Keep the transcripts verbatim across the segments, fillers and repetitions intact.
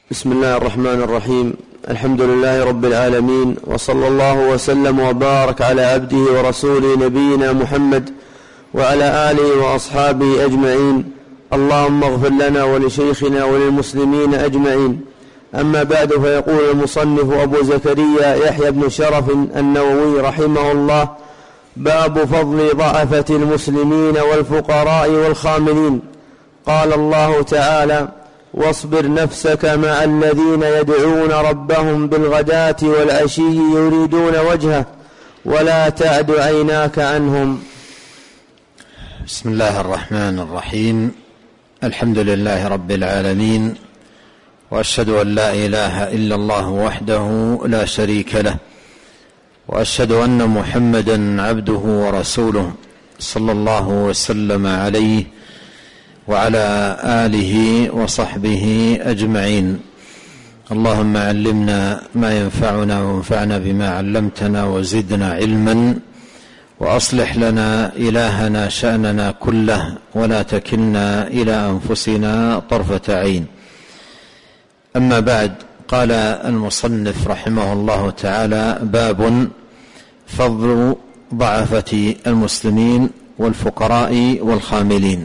بسم الله الرحمن الرحيم. الحمد لله رب العالمين، وصلى الله وسلم وبارك على عبده ورسوله نبينا محمد وعلى آله وأصحابه أجمعين. اللهم اغفر لنا ولشيخنا وللمسلمين أجمعين. أما بعد، فيقول المصنف أبو زكريا يحيى بن شرف النووي رحمه الله: باب فضل ضعفة المسلمين والفقراء والخاملين. قال الله تعالى: واصبر نفسك مع الذين يدعون ربهم بالغداة والعشي يريدون وجهه ولا تعد عيناك عنهم. بسم الله الرحمن الرحيم. الحمد لله رب العالمين، وأشهد أن لا إله إلا الله وحده لا شريك له، وأشهد أن محمدا عبده ورسوله صلى الله وسلم عليه وعلى آله وصحبه أجمعين. اللهم علمنا ما ينفعنا وانفعنا بما علمتنا وزدنا علما، وأصلح لنا إلهنا شأننا كله ولا تكلنا إلى أنفسنا طرفة عين. أما بعد، قال المصنف رحمه الله تعالى: باب فضل ضعفة المسلمين والفقراء والخاملين.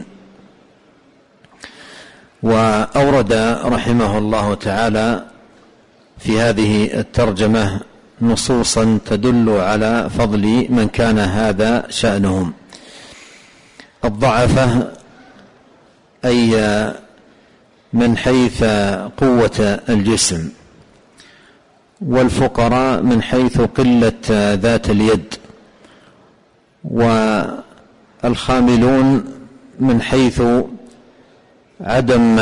وأورد رحمه الله تعالى في هذه الترجمة نصوصا تدل على فضل من كان هذا شأنهم. الضعفة أي من حيث قوة الجسم، والفقراء من حيث قلة ذات اليد، والخاملون من حيث عدم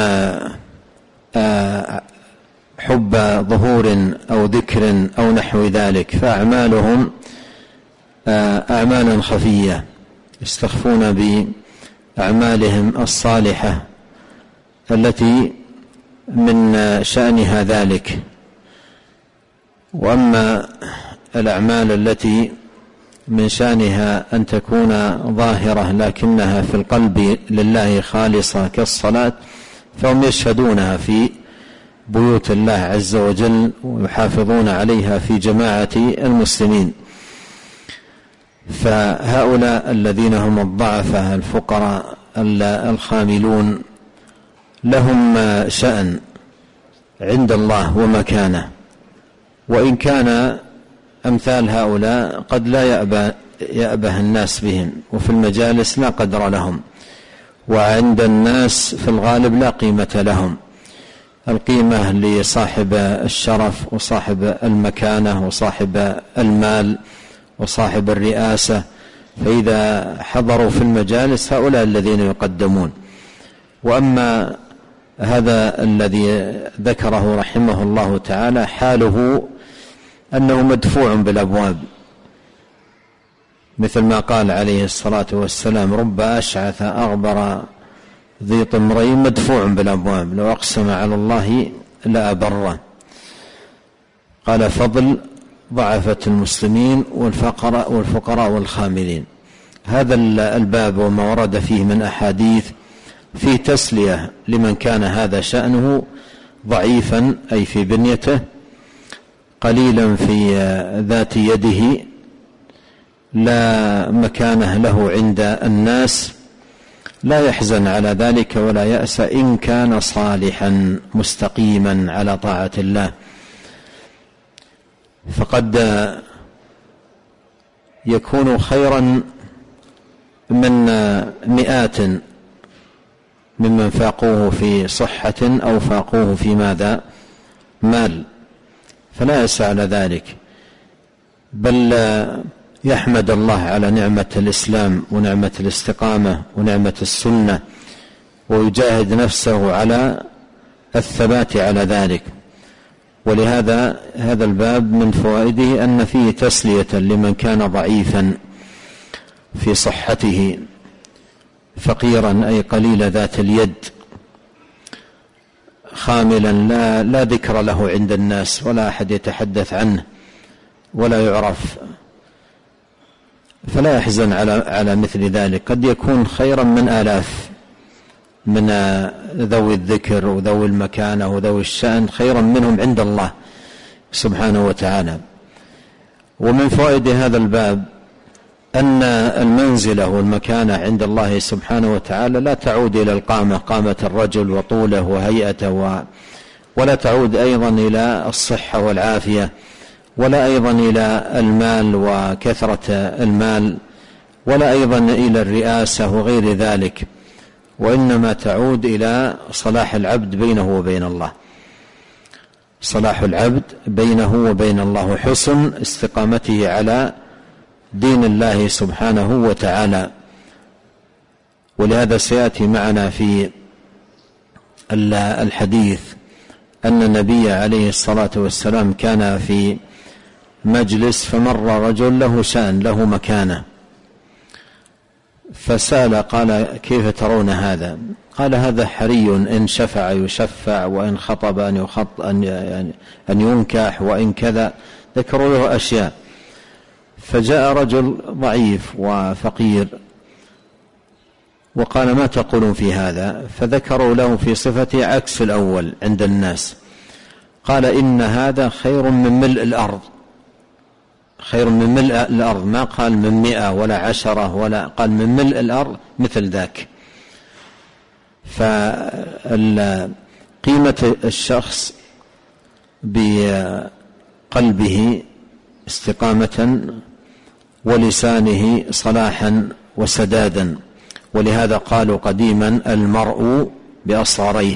حب ظهور أو ذكر أو نحو ذلك، فأعمالهم أعمالا خفية يستخفون بأعمالهم الصالحة التي من شأنها ذلك. وأما الأعمال التي من شأنها أن تكون ظاهرة لكنها في القلب لله خالصة كالصلاة، فهم يشهدونها في بيوت الله عز وجل ويحافظون عليها في جماعة المسلمين. فهؤلاء الذين هم الضعفاء الفقراء الخاملون لهم شأن عند الله ومكانة، وإن كان أمثال هؤلاء قد لا يأبى يأبه الناس بهم، وفي المجالس لا قدر لهم، وعند الناس في الغالب لا قيمة لهم. القيمة لصاحب الشرف وصاحب المكانة وصاحب المال وصاحب الرئاسة، فإذا حضروا في المجالس هؤلاء الذين يقدمون. وأما هذا الذي ذكره رحمه الله تعالى حاله أنه مدفوع بالأبواب، مثل ما قال عليه الصلاة والسلام: رب أشعث أغبر ذي طمرين مدفوع بالأبواب لو أقسم على الله لأبره. قال: فضل ضعفة المسلمين والفقراء والفقراء والخاملين. هذا الباب وما ورد فيه من أحاديث فيه تسلية لمن كان هذا شأنه ضعيفا، أي في بنيته، قليلا في ذات يده، لا مكانه له عند الناس، لا يحزن على ذلك ولا يأس إن كان صالحا مستقيما على طاعة الله. فقد يكون خيرا من مئات ممن فاقوه في صحة أو فاقوه في ماذا؟ مال، فلا يسع على ذلك، بل يحمد الله على نعمة الإسلام ونعمة الاستقامة ونعمة السنة، ويجاهد نفسه على الثبات على ذلك. ولهذا هذا الباب من فوائده أن فيه تسلية لمن كان ضعيفا في صحته، فقيرا أي قليل ذات اليد، خاملا لا, لا ذكر له عند الناس ولا أحد يتحدث عنه ولا يعرف، فلا يحزن على, على مثل ذلك. قد يكون خيرا من آلاف من ذوي الذكر وذوي المكانة وذوي الشأن خيرا منهم عند الله سبحانه وتعالى. ومن فوائد هذا الباب أن المنزلة والمكانة عند الله سبحانه وتعالى لا تعود إلى القامة، قامة الرجل وطوله وهيئته، ولا تعود أيضا إلى الصحة والعافية، ولا أيضا إلى المال وكثرة المال، ولا أيضا إلى الرئاسة وغير ذلك، وإنما تعود إلى صلاح العبد بينه وبين الله، صلاح العبد بينه وبين الله، وحسن استقامته على دين الله سبحانه وتعالى. ولهذا سيأتي معنا في الحديث أن النبي عليه الصلاة والسلام كان في مجلس فمر رجل له شأن له مكانة، فسأل قال: كيف ترون هذا؟ قال: هذا حري، إن شفع يشفع، وإن خطب أن, يخط أن, أن ينكح، وإن كذا، ذكروا له أشياء. فجاء رجل ضعيف وفقير وقال: ما تقولون في هذا؟ فذكروا له في صفته عكس الأول عند الناس. قال: إن هذا خير من ملء الأرض، خير من ملء الأرض، ما قال من مئة ولا عشرة، ولا قال من ملء الأرض مثل ذاك. فقيمة الشخص بقلبه استقامة ولسانه صلاحا وسدادا. ولهذا قالوا قديما: المرء بأصغريه،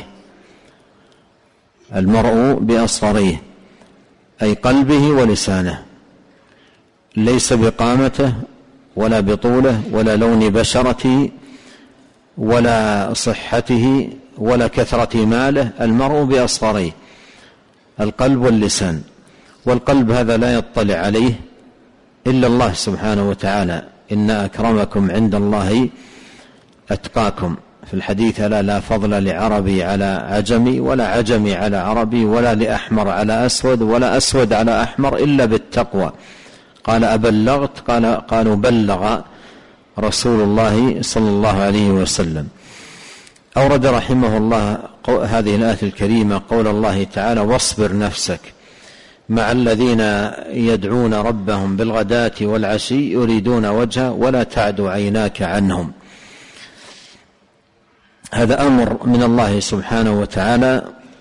المرء بأصغريه، أي قلبه ولسانه، ليس بقامته ولا بطوله ولا لون بشرته ولا صحته ولا كثرة ماله. المرء بأصغريه، القلب واللسان. والقلب هذا لا يطلع عليه إلا الله سبحانه وتعالى: إن أكرمكم عند الله أتقاكم. في الحديث: لا لا فضل لعربي على عجمي، ولا عجمي على عربي، ولا لأحمر على أسود، ولا أسود على أحمر، إلا بالتقوى. قال: أبلغت؟ قال قالوا: بلغ رسول الله صلى الله عليه وسلم. أورد رحمه الله هذه الآية الكريمة قول الله تعالى: واصبر نفسك مع الذين يدعون ربهم بالغداة والعشي يريدون وجهه ولا تعد عيناك عنهم. هذا أمر من الله سبحانه وتعالى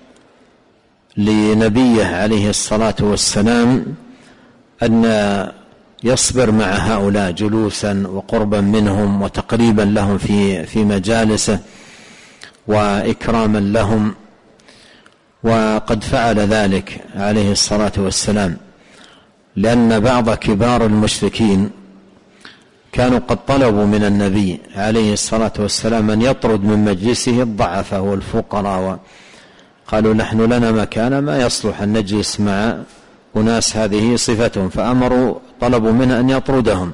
لنبيه عليه الصلاة والسلام أن يصبر مع هؤلاء جلوسا وقربا منهم وتقريبا لهم في في مجالسه وإكراما لهم. وقد فعل ذلك عليه الصلاة والسلام، لأن بعض كبار المشركين كانوا قد طلبوا من النبي عليه الصلاة والسلام أن يطرد من مجلسه الضعفاء والفقراء، قالوا: نحن لنا مكان ما يصلح أن نجلس مع أناس هذه صفتهم، فأمروا طلبوا منه أن يطردهم.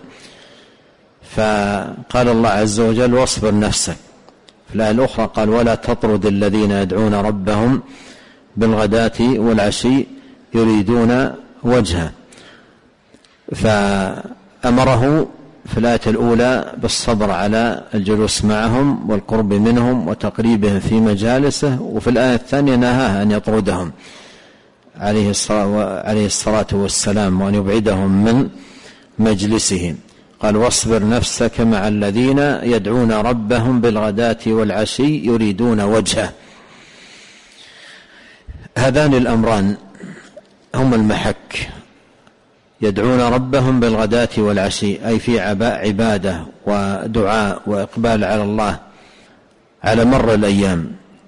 فقال الله عز وجل: واصبر نفسك. في الآية الأخرى قال: ولا تطرد الذين يدعون ربهم بالغداة والعشي يريدون وجهه. فأمره في الآية الأولى بالصبر على الجلوس معهم والقرب منهم وتقريبهم في مجالسه، وفي الآية الثانية نهاه أن يطردهم عليه الصلاة والسلام وأن يبعدهم من مجلسهم. قال: واصبر نفسك مع الذين يدعون ربهم بالغداة والعشي يريدون وجهه. هذان الأمران هم المحك، يدعون ربهم بالغداة والعشي، أي في عبادة ودعاء وإقبال على الله على مر الأيام،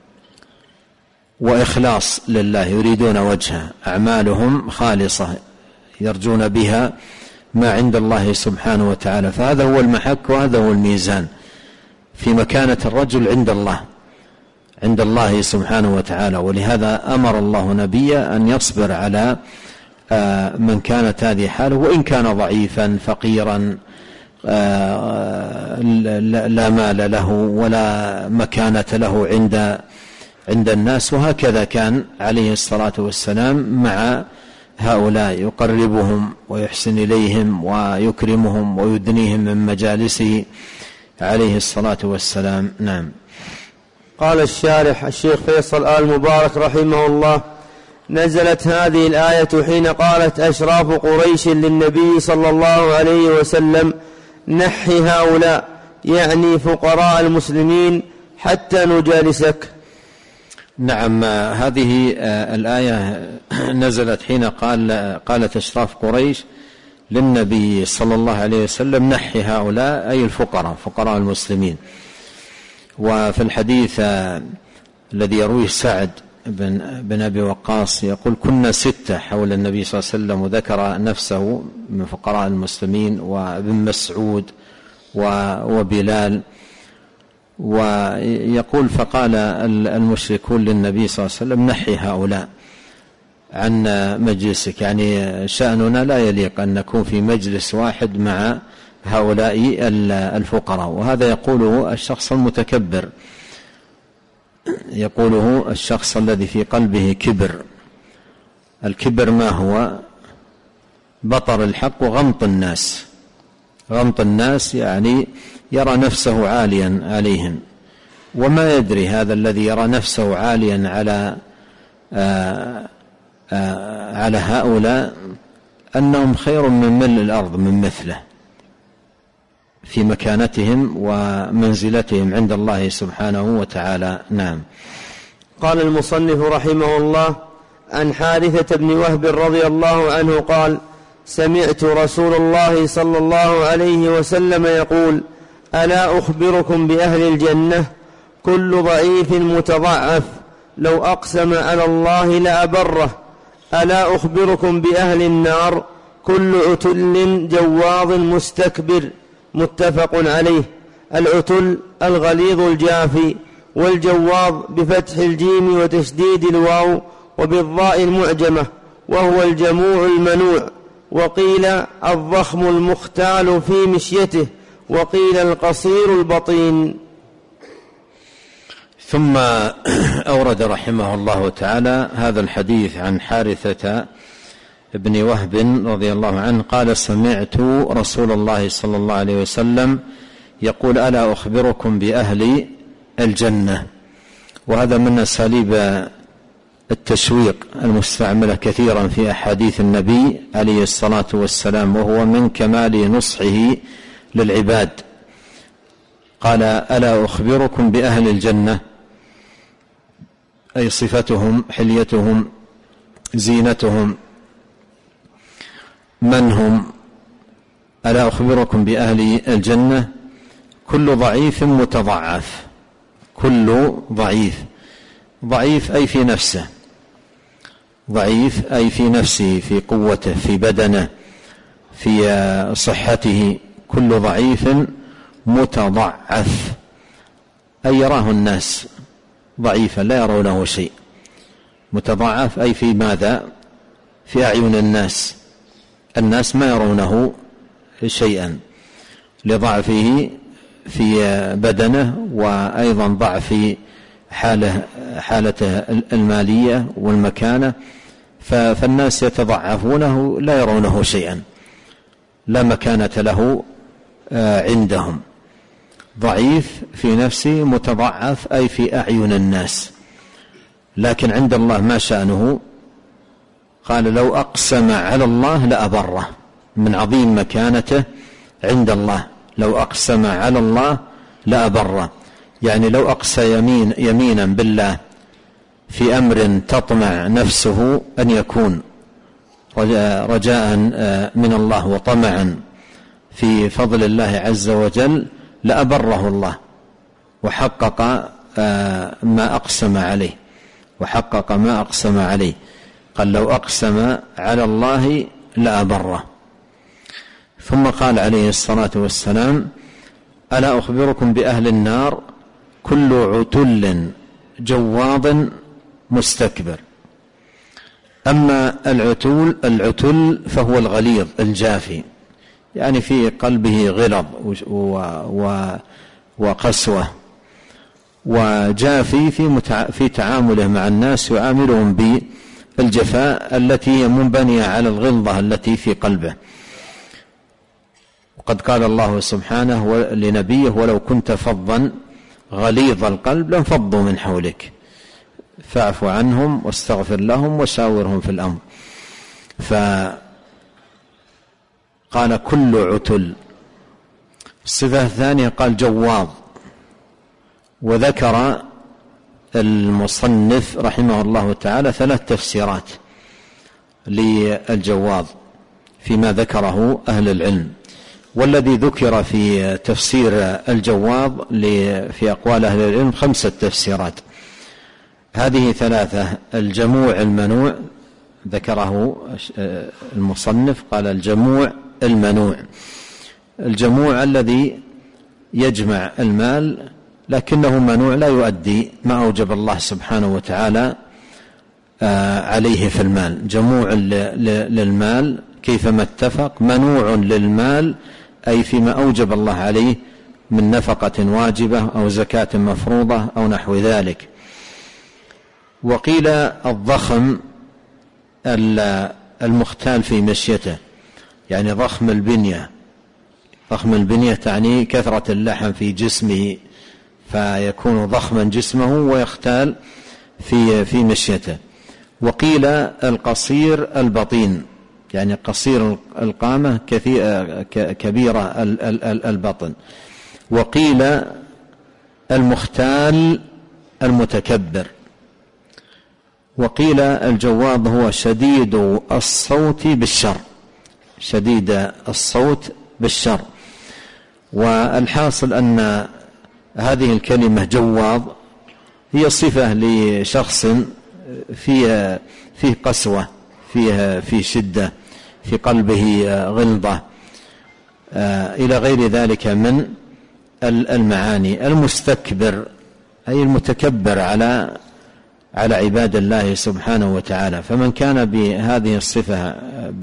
وإخلاص لله، يريدون وجهه، أعمالهم خالصة يرجون بها ما عند الله سبحانه وتعالى. فهذا هو المحك وهذا هو الميزان في مكانة الرجل عند الله عند الله سبحانه وتعالى. ولهذا أمر الله نبيه أن يصبر على من كانت هذه حاله، وإن كان ضعيفا فقيرا لا مال له ولا مكانة له عند عند الناس. وهكذا كان عليه الصلاة والسلام مع هؤلاء، يقربهم ويحسن إليهم ويكرمهم ويدنيهم من مجالسه عليه الصلاة والسلام. نعم. قال الشارح الشيخ فيصل آل مبارك رحمه الله: نزلت هذه الآية حين قالت أشراف قريش للنبي صلى الله عليه وسلم: نحي هؤلاء، يعني فقراء المسلمين، حتى نجالسك. نعم، هذه الآية نزلت حين قال قالت أشراف قريش للنبي صلى الله عليه وسلم: نحي هؤلاء، أي الفقراء، فقراء المسلمين. وفي الحديث الذي يرويه سعد بن, بن أبي وقاص يقول: كنا ستة حول النبي صلى الله عليه وسلم، وذكر نفسه من فقراء المسلمين وابن مسعود وبلال. ويقول: فقال المشركون للنبي صلى الله عليه وسلم: نحي هؤلاء عن مجلسك، يعني شأننا لا يليق أن نكون في مجلس واحد مع هؤلاء الفقراء. وهذا يقوله الشخص المتكبر، يقوله الشخص الذي في قلبه كبر. الكبر ما هو؟ بطر الحق وغمط الناس. غمط الناس يعني يرى نفسه عاليا عليهم، وما يدري هذا الذي يرى نفسه عاليا على آآ آآ على هؤلاء أنهم خير من ملء الأرض من مثله في مكانتهم ومنزلتهم عند الله سبحانه وتعالى. نعم. قال المصنف رحمه الله: عن حارثة بن وهب رضي الله عنه قال: سمعت رسول الله صلى الله عليه وسلم يقول: ألا أخبركم بأهل الجنة؟ كل ضعيف متضعف لو أقسم على الله لأبره. ألا أخبركم بأهل النار؟ كل عتل جواظ مستكبر. متفق عليه. العتل الغليظ الجافي، والجواظ بفتح الجيم وتشديد الواو وبالضاء المعجمة، وهو الجموع المنوع. وقيل الضخم المختال في مشيته، وقيل القصير البطين. ثم أورد رحمه الله تعالى هذا الحديث عن حارثة ابن وهب رضي الله عنه قال: سمعت رسول الله صلى الله عليه وسلم يقول: ألا أخبركم بأهل الجنة. وهذا من أساليب التشويق المستعملة كثيرا في أحاديث النبي عليه الصلاة والسلام، وهو من كمال نصحه للعباد. قال: ألا أخبركم بأهل الجنة، أي صفتهم، حليتهم، زينتهم، من هم؟ ألا أخبركم بأهل الجنة؟ كل ضعيف متضعف. كل ضعيف، ضعيف أي في نفسه، ضعيف أي في نفسه، في قوته، في بدنه، في صحته. كل ضعيف متضعف أي يراه الناس ضعيفا لا يرونه شيء. متضعف أي في ماذا؟ في أعين الناس، الناس ما يرونه شيئا لضعفه في بدنه، وأيضا ضعف حاله حالته المالية والمكانة، فالناس يتضعفونه لا يرونه شيئا، لا مكانة له عندهم. ضعيف في نفسه، متضعف أي في أعين الناس. لكن عند الله ما شأنه؟ قال: لو أقسم على الله لأبره، من عظيم مكانته عند الله. لو أقسم على الله لأبره، يعني لو أقسى يمين يمينا بالله في أمر تطمع نفسه أن يكون رجاء من الله وطمعا في فضل الله عز وجل لأبره الله وحقق ما أقسم عليه وحقق ما أقسم عليه. قال: لو أقسم على الله لأبره. ثم قال عليه الصلاة والسلام: ألا أخبركم بأهل النار؟ كل عتل جواظ مستكبر. أما العتول العتل فهو الغليظ الجافي، يعني في قلبه غلظ وقسوة، وجافي في في تعامله مع الناس، يعاملهم بالجفاء التي هي منبنية على الغلظة التي في قلبه. وقد قال الله سبحانه لنبيه: ولو كنت فظا غليظ القلب لانفضوا من حولك، فاعف عنهم واستغفر لهم وشاورهم في الأمر. فقال كل عتل. الصفة الثانية قال جواظ. وذكر المصنف رحمه الله تعالى ثلاث تفسيرات للجواظ فيما ذكره أهل العلم، والذي ذكر في تفسير الجواظ في أقوال أهل العلم خمسة تفسيرات. هذه ثلاثة: الجموع المنوع، ذكره المصنف قال الجموع المنوع، الجموع الذي يجمع المال لكنه منوع لا يؤدي ما أوجب الله سبحانه وتعالى عليه في المال، جموع للمال كيفما اتفق، منوع للمال أي فيما أوجب الله عليه من نفقة واجبة أو زكاة مفروضة أو نحو ذلك. وقيل الضخم المختال في مشيته، يعني ضخم البنية، ضخم البنية تعني كثرة اللحم في جسمه فيكون ضخما جسمه ويختال في في مشيته. وقيل القصير البطين، يعني قصير القامة كبيرة البطن. وقيل المختال المتكبر. وقيل الجواظ هو شديد الصوت بالشر، شديد الصوت بالشر. والحاصل أن هذه الكلمة جواظ هي صفة لشخص فيه فيه قسوة، فيه في شدة، في قلبه غلظة إلى غير ذلك من المعاني. المستكبر أي المتكبر على على عباد الله سبحانه وتعالى. فمن كان بهذه الصفة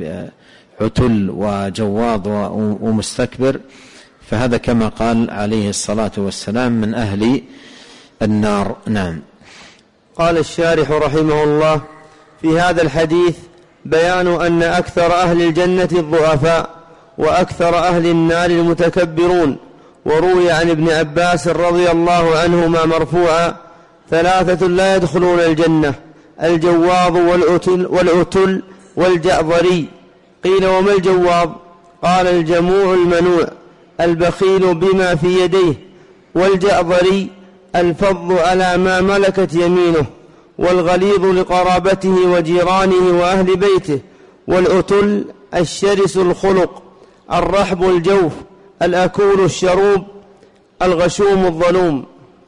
عتل وجواظ ومستكبر فهذا كما قال عليه الصلاة والسلام من أهل النار. نعم. قال الشارح رحمه الله: في هذا الحديث بيان أن أكثر أهل الجنة الضعفاء وأكثر أهل النار المتكبرون. وروي عن ابن عباس رضي الله عنهما مرفوعا: ثلاثة لا يدخلون الجنة: الجواظ والعتل, والعتل والجعظري. قيل: وما الجواظ؟ قال: الجموع المنوع البخيل بما في يديه. والجعظري الفض على ما ملكت يمينه، والغليظ لقرابته وجيرانه وأهل بيته. والعتل الشرس الخلق الرحب الجوف الأكول الشروب الغشوم الظلوم.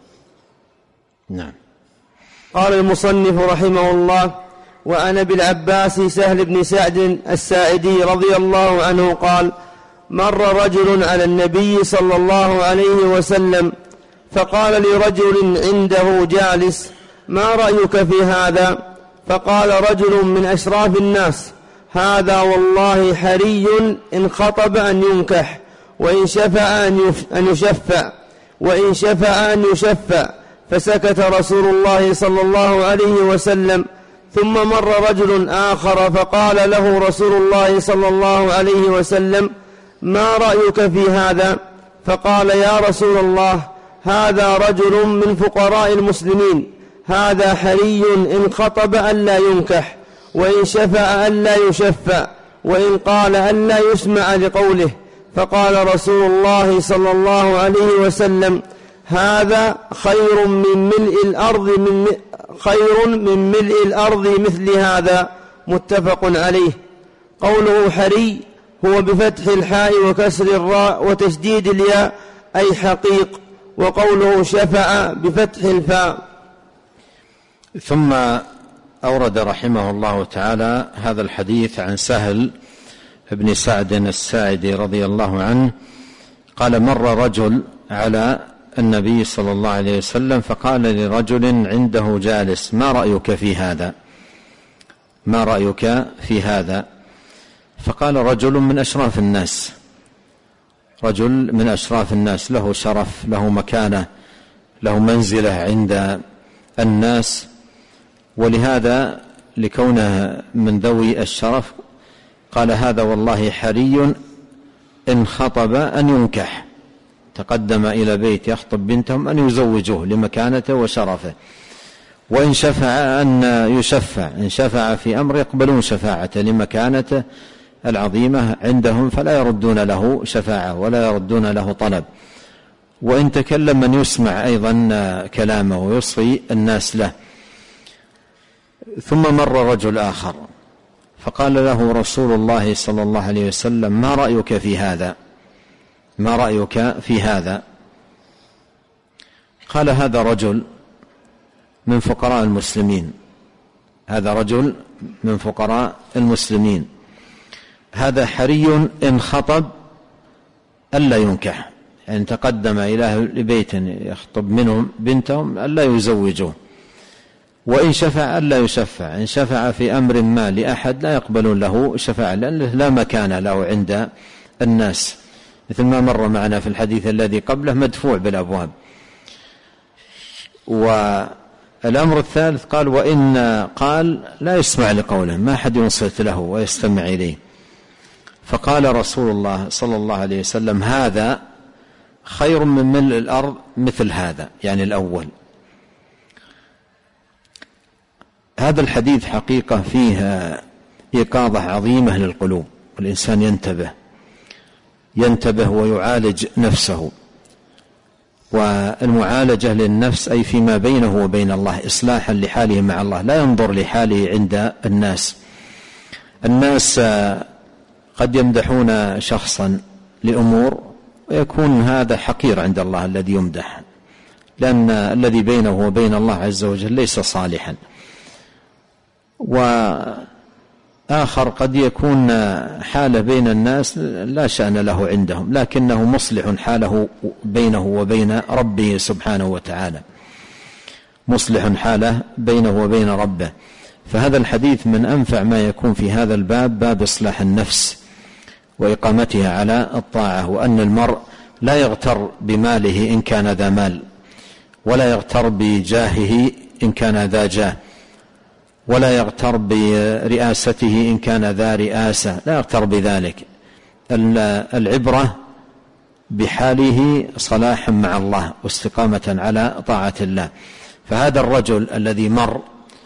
نعم. قال المصنف رحمه الله: وأنا بالعباس سهل بن سعد الساعدي رضي الله عنه قال: مر رجل على النبي صلى الله عليه وسلم فقال لرجل عنده جالس: ما رأيك في هذا؟ فقال رجل من أشراف الناس: هذا والله حري إن خطب أن ينكح، وإن شفع أن يشفع، وإن شفع أن يشفع. فسكت رسول الله صلى الله عليه وسلم. ثم مر رجل آخر فقال له رسول الله صلى الله عليه وسلم: ما رأيك في هذا؟ فقال: يا رسول الله، هذا رجل من فقراء المسلمين، هذا حري إن خطب ألا ينكح، وإن شفع ألا يشفع، وإن قال ألا يسمع لقوله. فقال رسول الله صلى الله عليه وسلم: هذا خير من ملء الأرض من خير من ملء الأرض مثل هذا. متفق عليه. قوله حري هو بفتح الحاء وكسر الراء وتشديد الياء أي حقيق. وقوله شفع بفتح الفاء. ثم أورد رحمه الله تعالى هذا الحديث عن سهل بن سعد الساعدي رضي الله عنه قال: مر رجل على النبي صلى الله عليه وسلم فقال لرجل عنده جالس: ما رأيك في هذا؟ ما رأيك في هذا؟ فقال رجل من أشراف الناس، رجل من أشراف الناس له شرف، له مكانة، له منزلة عند الناس، ولهذا لكونه من ذوي الشرف قال: هذا والله حري إن خطب أن ينكح، تقدم إلى بيت يخطب بنتهم أن يزوجوه لمكانته وشرفه، وإن شفع أن يشفع، إن شفع في أمر يقبلون شفاعته لمكانته العظيمة عندهم، فلا يردون له شفاعة ولا يردون له طلب. وإن تكلم من يسمع أيضا كلامه ويصغي الناس له. ثم مر رجل آخر فقال له رسول الله صلى الله عليه وسلم: ما رأيك في هذا؟ ما رأيك في هذا؟ قال: هذا رجل من فقراء المسلمين، هذا رجل من فقراء المسلمين، هذا حري إن خطب ألا ينكح، يعني تقدم إلى أهل بيت يخطب منهم بنتهم ألا يزوجوه، وإن شفع ألا يشفع، إن شفع في أمر ما لأحد لا يقبلون له شفاعة لأنه لا مكان له عند الناس، مثل ما مر معنا في الحديث الذي قبله مدفوع بالأبواب. والأمر الثالث قال: وإن قال لا يسمع لقوله، ما أحد ينصت له ويستمع إليه. فقال رسول الله صلى الله عليه وسلم: هذا خير من ملء الأرض مثل هذا، يعني الأول. هذا الحديث حقيقة فيه إيقاظة عظيمة للقلوب، والإنسان ينتبه ينتبه ويعالج نفسه. والمعالجة للنفس أي فيما بينه وبين الله، إصلاحا لحاله مع الله، لا ينظر لحاله عند الناس. الناس قد يمدحون شخصا لأمور ويكون هذا حقير عند الله الذي يمدح، لأن الذي بينه وبين الله عز وجل ليس صالحا. وآخر قد يكون حاله بين الناس لا شأن له عندهم، لكنه مصلح حاله بينه وبين ربه سبحانه وتعالى، مصلح حاله بينه وبين ربه. فهذا الحديث من أنفع ما يكون في هذا الباب، باب إصلاح النفس وإقامتها على الطاعة، وأن المرء لا يغتر بماله إن كان ذا مال، ولا يغتر بجاهه إن كان ذا جاه، ولا يغتر برئاسته إن كان ذا رئاسة، لا يغتر بذلك. العبرة بحاله صلاحا مع الله واستقامة على طاعة الله. فهذا الرجل الذي مر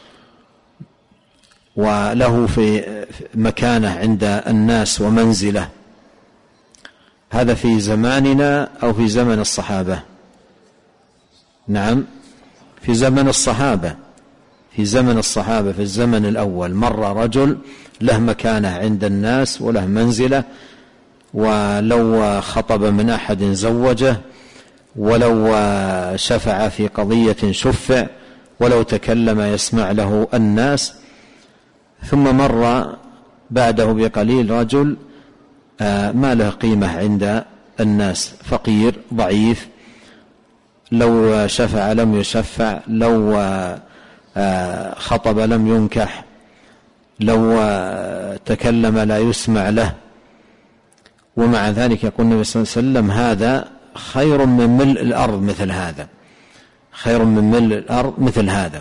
وله في مكانة عند الناس ومنزلة، هذا في زماننا أو في زمن الصحابة؟ نعم، في زمن الصحابة، في زمن الصحابة في الزمن الأول مر رجل له مكانة عند الناس وله منزلة، ولو خطب من أحد زوجه، ولو شفع في قضية شفع، ولو تكلم يسمع له الناس. ثم مر بعده بقليل رجل ما له قيمة عند الناس، فقير ضعيف، لو شفع لم يشفع، لو خطب لم ينكح، لو تكلم لا يسمع له. ومع ذلك يقول النبي صلى الله عليه وسلم: هذا خير من ملء الأرض مثل هذا، خير من ملء الأرض مثل هذا.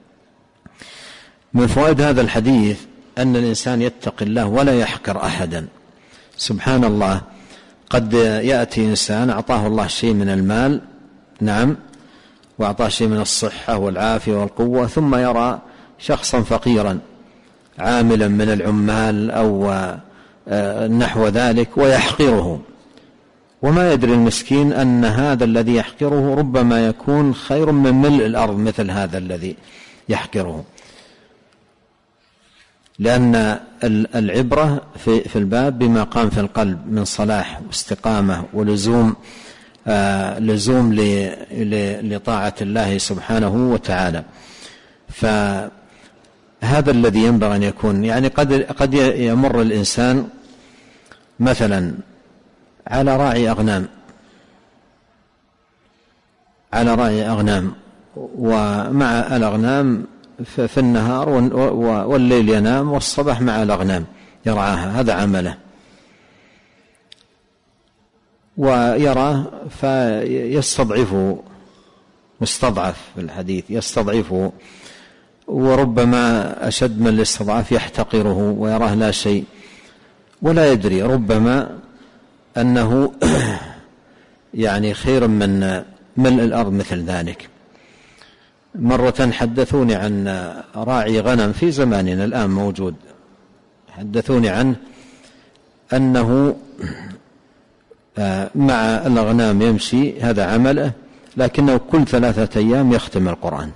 من فوائد هذا الحديث أن الإنسان يتقي الله ولا يحقر أحدا. سبحان الله، قد يأتي إنسان أعطاه الله شيء من المال، نعم، وأعطاه شيء من الصحة والعافية والقوة، ثم يرى شخصا فقيرا عاملا من العمال أو نحو ذلك ويحقره، وما يدري المسكين أن هذا الذي يحقره ربما يكون خير من ملء الأرض مثل هذا الذي يحقره. لأن العبرة في الباب بما قام في القلب من صلاح واستقامة ولزوم آه لزوم لطاعة الله سبحانه وتعالى. فهذا الذي ينبغي أن يكون، يعني قد قد يمر الإنسان مثلا على راعي أغنام على راعي أغنام ومع الأغنام في النهار والليل ينام، والصباح مع الأغنام يرعاها، هذا عمله، ويراه فيستضعفه، مستضعف في الحديث يستضعفه، وربما أشد من الاستضعاف يحتقره ويراه لا شيء، ولا يدري ربما أنه يعني خير من ملء الأرض مثل ذلك. مرة حدثوني عن راعي غنم في زماننا الآن موجود، حدثوني عنه أنه مع الأغنام يمشي، هذا عمله، لكنه كل ثلاثة أيام يختم القرآن،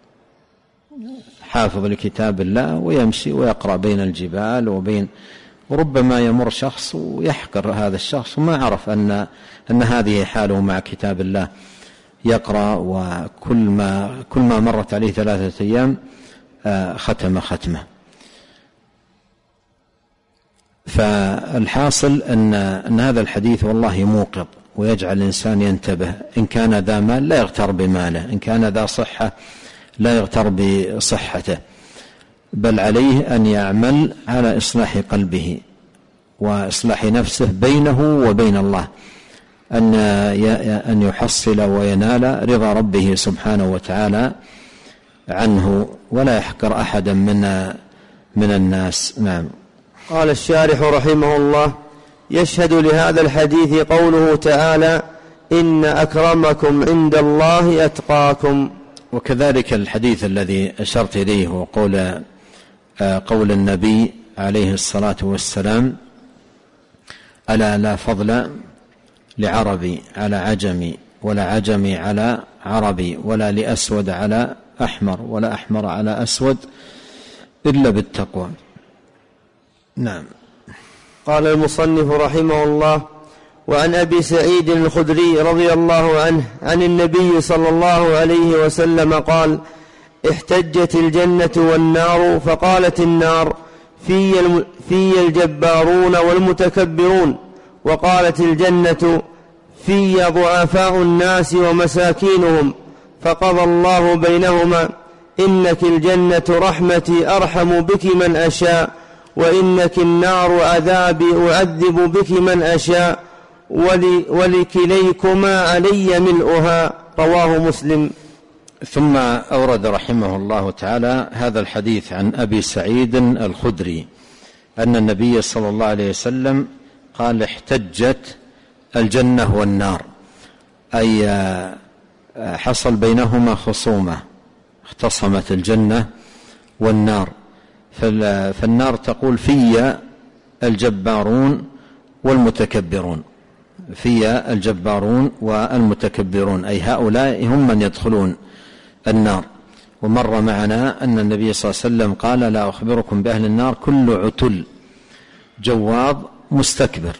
حافظ لكتاب الله ويمشي ويقرأ بين الجبال وبين، وربما يمر شخص ويحقر هذا الشخص وما عرف أن أن هذه حاله مع كتاب الله، يقرأ وكل ما كل ما مرت عليه ثلاثة أيام ختم ختمه. فالحاصل أن أن هذا الحديث والله موقظ ويجعل الإنسان ينتبه، إن كان ذا مال لا يغتر بماله، إن كان ذا صحة لا يغتر بصحته، بل عليه أن يعمل على إصلاح قلبه وإصلاح نفسه بينه وبين الله، أن أن يحصل وينال رضا ربه سبحانه وتعالى عنه، ولا يحقر أحدا من من الناس. نعم. قال الشارح رحمه الله: يشهد لهذا الحديث قوله تعالى: إن أكرمكم عند الله أتقاكم. وكذلك الحديث الذي أشرت إليه وقول قول النبي عليه الصلاة والسلام: ألا لا فضل لعربي على عجمي، ولا عجمي على عربي، ولا لأسود على أحمر، ولا أحمر على أسود، إلا بالتقوى. نعم. قال المصنف رحمه الله: وعن أبي سعيد الخدري رضي الله عنه عن النبي صلى الله عليه وسلم قال: احتجت الجنة والنار، فقالت النار: في, في الجبارون والمتكبرون، وقالت الجنة: في ضعفاء الناس ومساكينهم، فقضى الله بينهما: إنك الجنة رحمتي أرحم بك من أشاء، وإنك النار عذابي أعذب بك من أشاء، ولي ولكليكما علي ملؤها. رواه مسلم. ثم أورد رحمه الله تعالى هذا الحديث عن أبي سعيد الخدري أن النبي صلى الله عليه وسلم قال: احتجت الجنة والنار، أي حصل بينهما خصومة، اختصمت الجنة والنار، فالنار تقول: في الجبارون والمتكبرون، في الجبارون والمتكبرون، أي هؤلاء هم من يدخلون النار. ومر معنا أن النبي صلى الله عليه وسلم قال: لا أخبركم بأهل النار كل عتل جواظ مستكبر.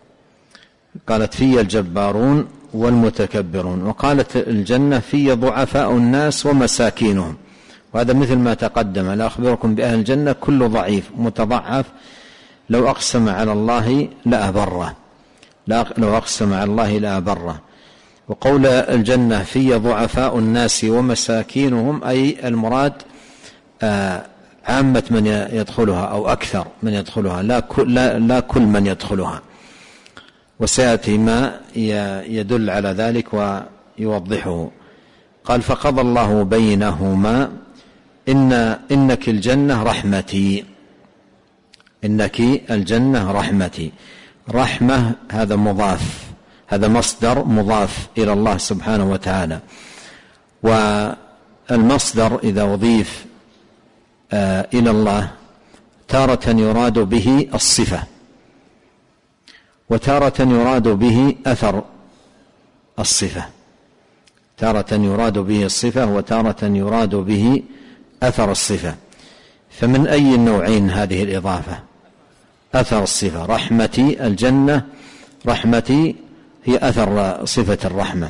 قالت: في الجبارون والمتكبرون. وقالت الجنة: في ضعفاء الناس ومساكينهم، وهذا مثل ما تقدم: لا أخبركم بأهل الجنة كل ضعيف متضعف لو أقسم على الله لأبره، لو أقسم على الله لأبره. وقول الجنة: في ضعفاء الناس ومساكينهم، أي المراد عامة من يدخلها أو أكثر من يدخلها، لا كل, لا, لا كل من يدخلها، وسيأتي ما يدل على ذلك ويوضحه. قال: فقضى الله بينهما إن إنك الجنة رحمتي، إنك الجنة رحمتي. رحمة هذا مضاف، هذا مصدر مضاف إلى الله سبحانه وتعالى، والمصدر إذا أضيف آه إلى الله تارة يراد به الصفة، وتارة يراد به أثر الصفة، تارة يراد به الصفة وتارة يراد به أثر الصفة. فمن أي النوعين هذه الإضافة؟ أثر الصفة. رحمتي الجنة، رحمتي هي أثر صفة الرحمة،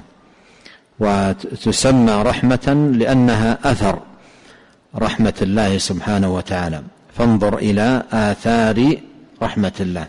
وتسمى رحمة لأنها أثر رحمة الله سبحانه وتعالى. فانظر إلى آثار رحمة الله.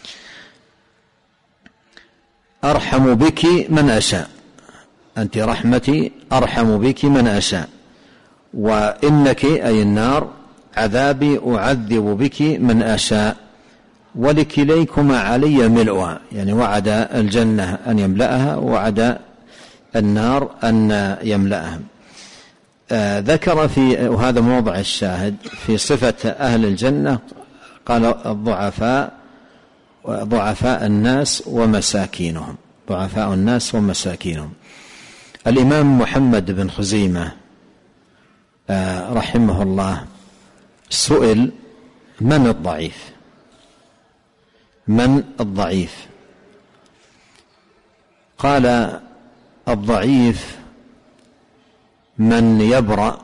أرحم بك من أشاء، أنت رحمتي أرحم بك من أشاء. وإنك أي النار عذابي أعذب بك من أشاء، ولكليكما علي ملؤها، يعني وعد الجنة أن يملأها ووعد النار أن يملأها. آه ذكر في، وهذا موضع الشاهد في صفة أهل الجنة، قال: الضعفاء ضعفاء الناس ومساكينهم. ضعفاء الناس ومساكينهم. الإمام محمد بن خزيمة رحمه الله سئل: من الضعيف؟ من الضعيف؟ قال: الضعيف من يبرأ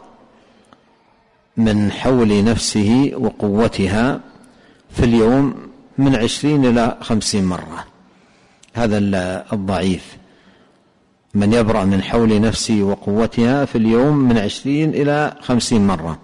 من حول نفسه وقوتها في اليوم من عشرين إلى خمسين مرة. هذا الضعيف من يبرأ من حول نفسه وقوتها في اليوم من عشرين إلى خمسين مرة،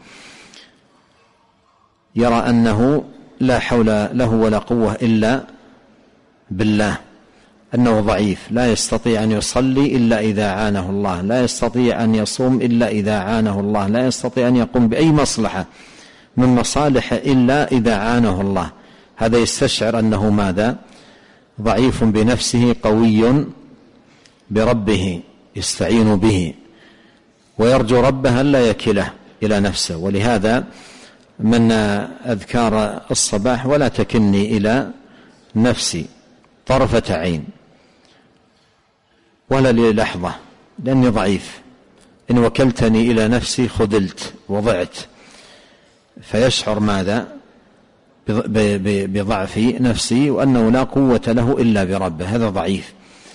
يرى أنه لا حول له ولا قوة إلا بالله، أنه ضعيف، لا يستطيع أن يصلي إلا إذا عانه الله، لا يستطيع أن يصوم إلا إذا عانه الله، لا يستطيع أن يقوم بأي مصلحة من مصالح إلا إذا عانه الله. هذا يستشعر أنه ماذا؟ ضعيف بنفسه، قوي بربه، يستعين به ويرجو ربه ألا يكله إلى نفسه. ولهذا من أذكار الصباح: ولا تكلني إلى نفسي طرفة عين ولا للحظة، لأني ضعيف، إن وكلتني إلى نفسي خذلت وضعت. فيشعر ماذا؟ بضعف نفسي وأنه لا قوة له إلا بربه، هذا ضعيف.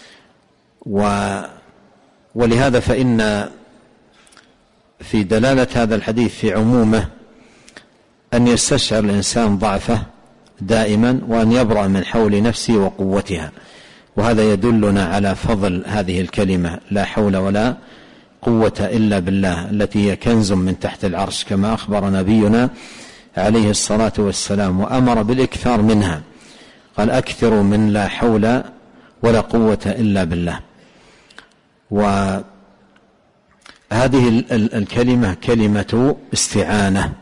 ولهذا فإن في دلالة هذا الحديث في عمومه أن يستشعر الإنسان ضعفه دائما، وأن يبرأ من حول نفسه وقوتها. وهذا يدلنا على فضل هذه الكلمة: لا حول ولا قوة إلا بالله، التي هي كنز من تحت العرش، كما أخبر نبينا عليه الصلاة والسلام، وأمر بالإكثار منها، قال: أكثروا من لا حول ولا قوة إلا بالله. وهذه الكلمة كلمة استعانة،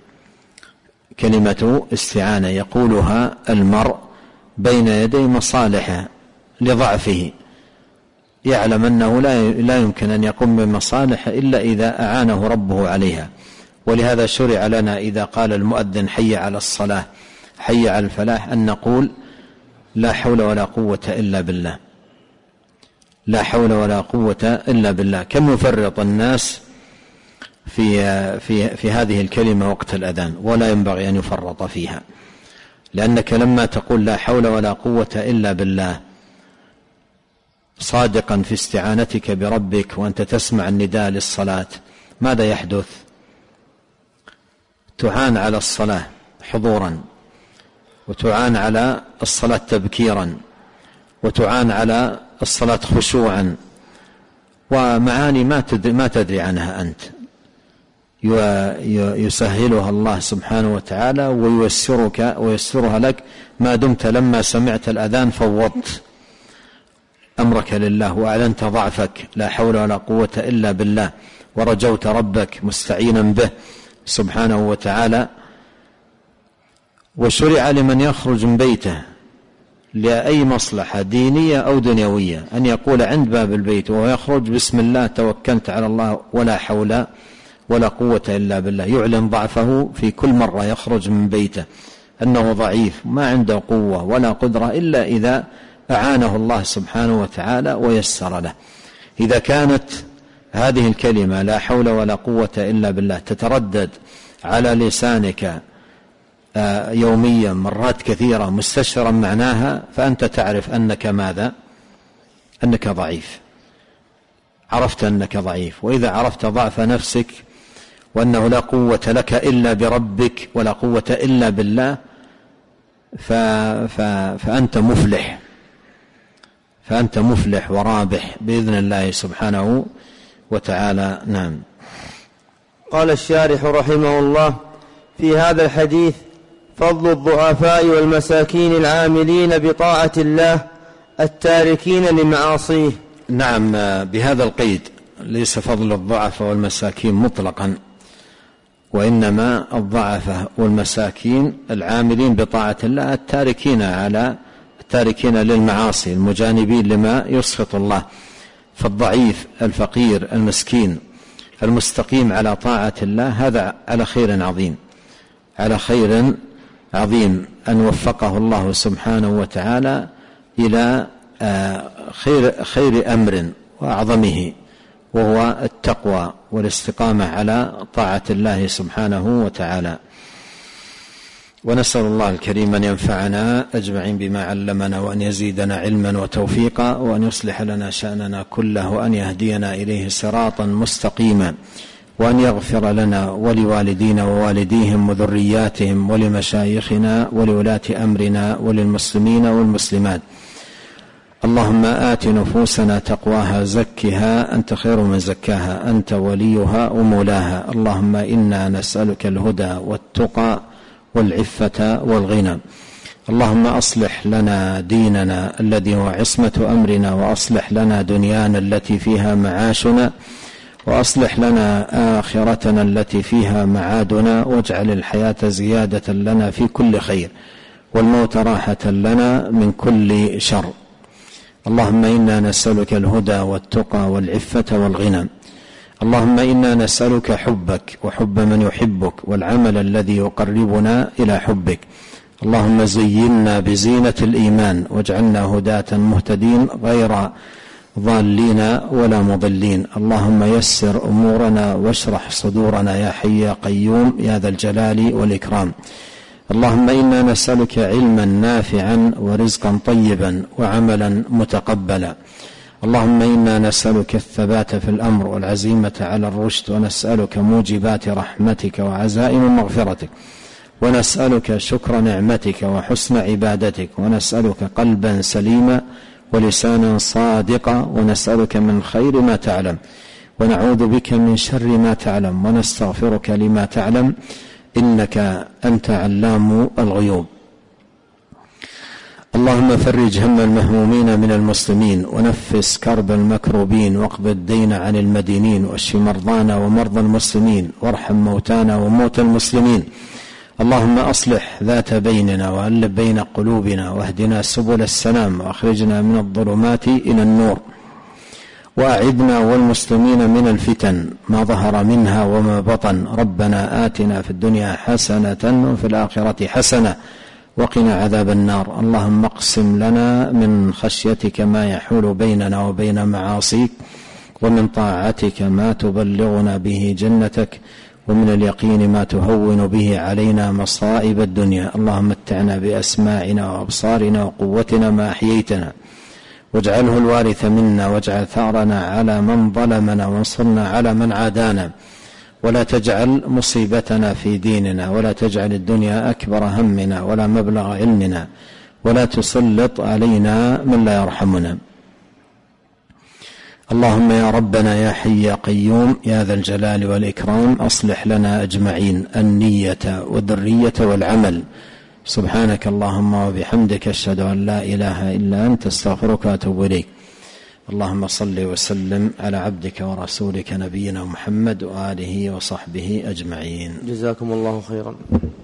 كلمة استعانة يقولها المرء بين يدي مصالحه لضعفه، يعلم أنه لا يمكن أن يقوم بمصالحه إلا إذا أعانه ربه عليها. ولهذا شرع لنا إذا قال المؤذن: حي على الصلاة، حي على الفلاح، أن نقول: لا حول ولا قوة إلا بالله، لا حول ولا قوة إلا بالله. كم يفرط الناس في, في, في هذه الكلمة وقت الأذان، ولا ينبغي أن يفرط فيها، لأنك لما تقول لا حول ولا قوة إلا بالله صادقا في استعانتك بربك وأنت تسمع النداء للصلاة، ماذا يحدث؟ تعان على الصلاة حضورا، وتعان على الصلاة تبكيرا، وتعان على الصلاة خشوعا، ومعاني ما تدري عنها أنت يسهلها الله سبحانه وتعالى وييسرك وييسرها لك ما دمت لما سمعت الأذان فوضت أمرك لله وأعلنت ضعفك، لا حول ولا قوة إلا بالله، ورجوت ربك مستعينا به سبحانه وتعالى. وشرع لمن يخرج من بيته لأي مصلحة دينية أو دنيوية أن يقول عند باب البيت وهو يخرج: بسم الله توكلت على الله ولا حول ولا قوة إلا بالله، يعلن ضعفه في كل مرة يخرج من بيته، أنه ضعيف ما عنده قوة ولا قدرة إلا إذا أعانه الله سبحانه وتعالى ويسر له. إذا كانت هذه الكلمة لا حول ولا قوة إلا بالله تتردد على لسانك يوميا مرات كثيرة مستشعرا معناها، فأنت تعرف أنك ماذا؟ أنك ضعيف، عرفت أنك ضعيف. وإذا عرفت ضعف نفسك وأنه لا قوة لك إلا بربك ولا قوة إلا بالله ف... ف... فأنت مفلح، فأنت مفلح ورابح بإذن الله سبحانه وتعالى. نعم. قال الشارح رحمه الله: في هذا الحديث فضل الضعفاء والمساكين العاملين بطاعة الله التاركين لمعاصيه. نعم، بهذا القيد، ليس فضل الضعفاء والمساكين مطلقا، وإنما الضعفاء والمساكين العاملين بطاعة الله التاركين على التاركين للمعاصي المجانبين لما يسخط الله. فالضعيف الفقير المسكين المستقيم على طاعة الله هذا على خير عظيم، على خير عظيم أن وفقه الله سبحانه وتعالى إلى خير, خير أمر وأعظمه، وهو التقوى والاستقامة على طاعة الله سبحانه وتعالى. ونسأل الله الكريم أن ينفعنا أجمعين بما علمنا، وأن يزيدنا علما وتوفيقا، وأن يصلح لنا شأننا كله، وأن يهدينا إليه صراطا مستقيما، وأن يغفر لنا ولوالدينا ووالديهم وذرياتهم ولمشايخنا ولولاة أمرنا وللمسلمين والمسلمات. اللهم آت نفوسنا تقواها زكها أنت خير من زكاها، أنت وليها ومولاها. اللهم إنا نسألك الهدى والتقى والعفة والغنى. اللهم أصلح لنا ديننا الذي هو عصمة أمرنا، وأصلح لنا دنيانا التي فيها معاشنا، وأصلح لنا آخرتنا التي فيها معادنا، واجعل الحياة زيادة لنا في كل خير، والموت راحة لنا من كل شر. اللهم إنا نسألك الهدى والتقى والعفة والغنى. اللهم إنا نسألك حبك وحب من يحبك، والعمل الذي يقربنا إلى حبك. اللهم زينا بزينة الإيمان، واجعلنا هداة مهتدين غير ضالين ولا مضلين. اللهم يسر أمورنا واشرح صدورنا يا حي يا قيوم يا ذا الجلال والإكرام. اللهم إنا نسألك علما نافعا ورزقا طيبا وعملا متقبلا. اللهم إنا نسألك الثبات في الأمر والعزيمة على الرشد، ونسألك موجبات رحمتك وعزائم مغفرتك، ونسألك شكر نعمتك وحسن عبادتك، ونسألك قلبا سليما ولسانا صادقا، ونسألك من خير ما تعلم، ونعوذ بك من شر ما تعلم، ونستغفرك لما تعلم، إنك أنت علام الغيوب. اللهم فرج هم المهمومين من المسلمين، ونفس كرب المكروبين، واقض الدين عن المدينين، واشف مرضانا ومرضى المسلمين، وارحم موتانا وموتى المسلمين. اللهم أصلح ذات بيننا، وألف بين قلوبنا، واهدنا سبل السلام، وأخرجنا من الظلمات إلى النور، وأعذنا والمسلمين من الفتن ما ظهر منها وما بطن. ربنا آتنا في الدنيا حسنة وفي الآخرة حسنة وقنا عذاب النار. اللهم اقسم لنا من خشيتك ما يحول بيننا وبين معاصيك، ومن طاعتك ما تبلغنا به جنتك، ومن اليقين ما تهون به علينا مصائب الدنيا. اللهم متعنا بأسماعنا وأبصارنا وقوتنا ما أحييتنا، واجعله الوارث منا، واجعل ثأرنا على من ظلمنا، وانصرنا على من عادانا، ولا تجعل مصيبتنا في ديننا، ولا تجعل الدنيا أكبر همنا ولا مبلغ علمنا، ولا تسلط علينا من لا يرحمنا. اللهم يا ربنا يا حي يا قيوم يا ذا الجلال والإكرام، أصلح لنا أجمعين النية والذرية والعمل. سبحانك اللهم وبحمدك، أشهد أن لا إله إلا أنت، استغفرك وأتوب إليك. اللهم صل وسلم على عبدك ورسولك نبينا محمد وآله وصحبه أجمعين. جزاكم الله خيرا.